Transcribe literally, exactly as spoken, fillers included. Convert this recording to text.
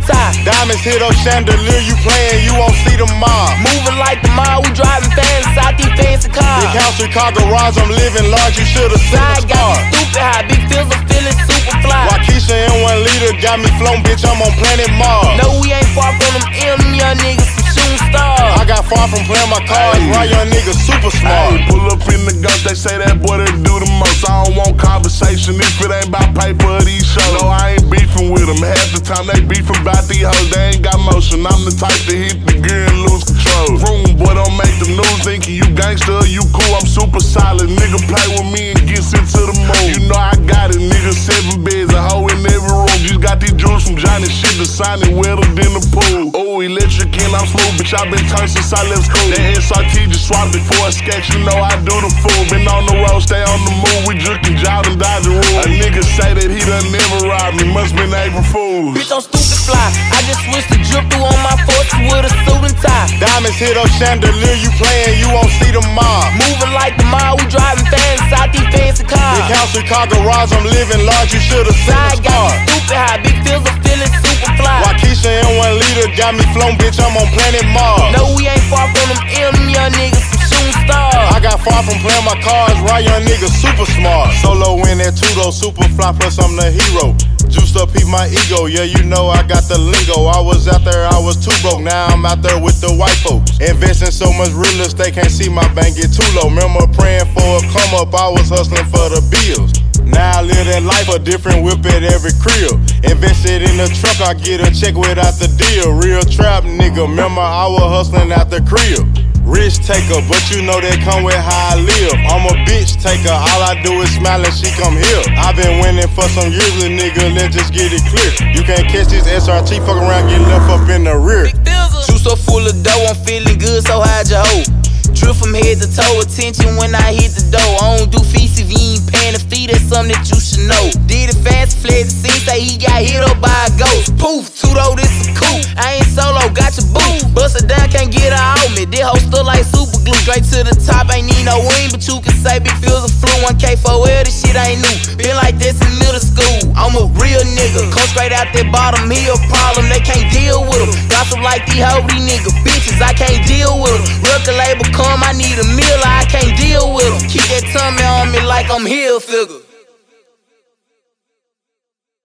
tie. Diamonds hit up chandelier, you playing, you won't see the mob. Moving like the mob, we driving fast out these fancy cars. Big house, car garage, I'm living large, you should've seen the Side got star. me stupid high, big feels I'm feeling super fly. Waukesha and one liter got me flown, bitch, I'm on planet Mars. No, we ain't far from them M young niggas, some shooting stars. I got far from playing my cards, right young niggas super smart. Ay, pull up in the ghost, they say that boy that do the most. I don't want conversation if it ain't about paper or these shows. No, I ain't beefing with them, half the time they beefing about these hoes. They ain't got motion, I'm the type to hit the gear and lose control. Vroom, boy, don't make the news thinking you gangster, you cool, I'm super solid. Nigga play with me and gets into the mood. You know I got it, nigga, seven beds, a hoe in every room. Just got these jewels from Johnny, shit, the sign it wetter than the pool. Oh, electric and I'm smooth, bitch, I been turned since I left school. That S R T just swapped it for a sketch, you know I do the fool. Been on the road, stay on the move, we jukin', jog and dodge the rule. A nigga say that he done never robbed me, must been April Fools. Bitch, I'm stupid fly, I just switched the drip through on my fortune with a suit and tie. Diamonds hit up chandelier, you playing, you won't see the mob. Moving like the mob, we driving fast out these fancy cars. Big house, car garage, I'm living large, you should've seen Side the got star. me stupid high, big feels I'm feeling super fly. Waukesha and one liter got me flown, bitch, I'm on planet Mars. No, we ain't far from them M young niggas, some shooting stars. I got far from playing my cards, right young niggas super smart. Solo in that two-door, super fly, plus I'm the hero. Juiced up, peep my ego, yeah, you know I got the lingo. I was out there, I was too broke, now I'm out there with the white folks. Investing so much real estate, can't see my bank get too low. Remember praying for a come up, I was hustling for the bills. Now I live that life, a different whip at every crib. Invested in the truck, I get a check without the deal. Real trap nigga, remember I was hustling out the crib. Rich taker, but you know that come with how I live. I'm a bitch taker, all I do is smile and she come here. I been winning for some years, little nigga, let's just get it clear. You can't catch this S R T, fuck around, get left up in the rear. Juice so full of dough, I'm feeling good, so hide your hoe. Drip from head to toe, attention when I hit the door. I don't do feast if you ain't paying the fee, that's something that you should know. Did it fast, fled the scene, say he got hit up by a ghost. Poof, two-though, this is cool. I ain't solo, got your boo. Bust it down, can't get her out me. This hoe still like super glue. Straight to the top, ain't need no wing, but you can say big feels a flu. one K for L, this shit ain't new. Been like this in middle school. I'm a real nigga. Come straight out that bottom, he a problem, they can't deal with him. Gossip like these hoe, these nigga bitches, I can't deal with them. Record label come, I need a meal, I can't deal with them. Keep that tummy on me like I'm Hill figure.